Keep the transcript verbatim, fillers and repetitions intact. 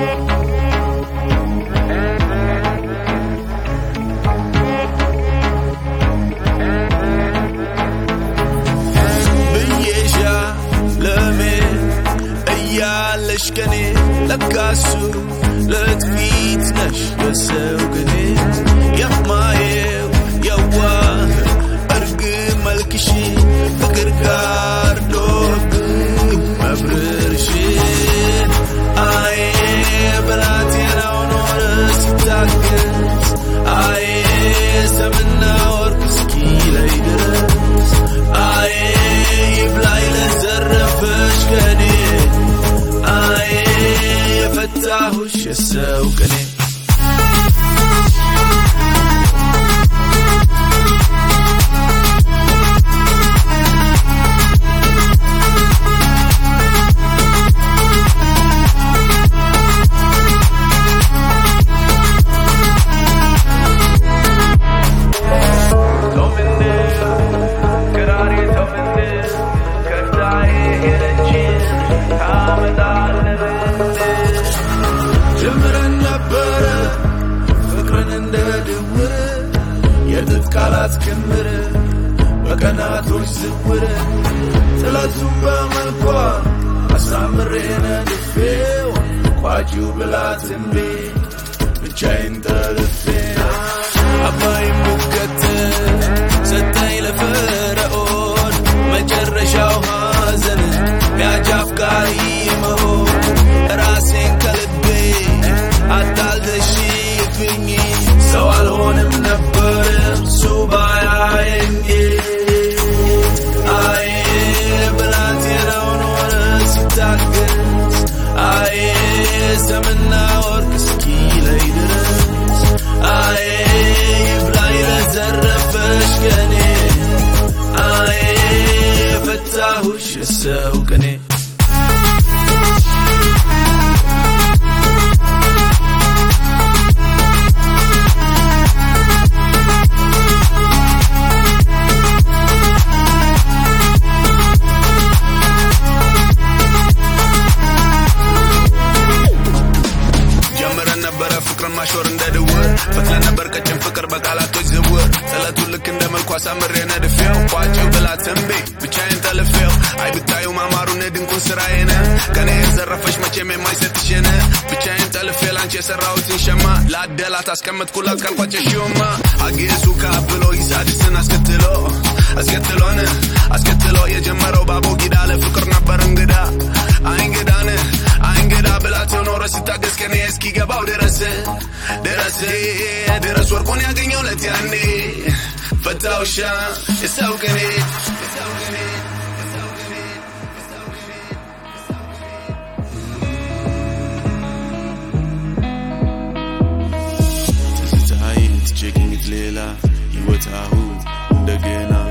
لشكني لكاسو لتفيتنش يسوقني يا مايو يا واه أرقي ملكشي فكر كاردوك مبررشي آي بلاتي أنا ونورس تاكس آي سمنا وركسكي ليدرس آي يبلاي لزرفش كني فتاهوش يسوقني قالات كمره بقناتوش زوره ثلاثم بملكوا اسامرينا دفيو قاجو بلاتنبي بچاين تلفين اباي مكت ستاي لفرعون مجرشاو هازن يا جافكاري مهو راسين كلبي عدال دشي فيني سوال هون منبر سوبايا ينجي آي بلاتي رونورس تاكس آي سمنا وركسكي ليدرس آي بلاي لزرفش كني آي فتاهوش يسوقني ماشور እንደደወር ፈትለ ነበር ቀጭን ፍቅር በቃላቶች ዝውር ጸለቱ ልክ እንደመልኳ ሳምሬና ደፈው ቋጭው ብላተንቤ ብቻዬን ተለፈው አይ ብታዩ ማማሩ ነድንኩ ስራዬነ ከኔ ዘረፈሽ መቼም የማይሰጥሽነ ብቻዬን ተለፈ ላንቺ የሰራሁትን ሸማ ላደላት አስቀምጥኩላት ካልቋጨሽውማ አጌሱ ካብሎ ይሳድስን አስከትሎ አስከትሎነ አስከትሎ የጀመረው ባቦ ጊዳ ለፍቅር ነበር እንግዳ አይንገዳነ አይንገዳ ብላተው ኖሮ ሲታገስ ከኔ እስኪ ገባው ድረስ ድረስ ድረስ ወርቁን ያገኘው ለቲያኔ ፈታውሻ ይሳውቀኔ ይሳውቀኔ ትዝታዬ ትጨቅኝ ሌላ ይወታሁ እንደገና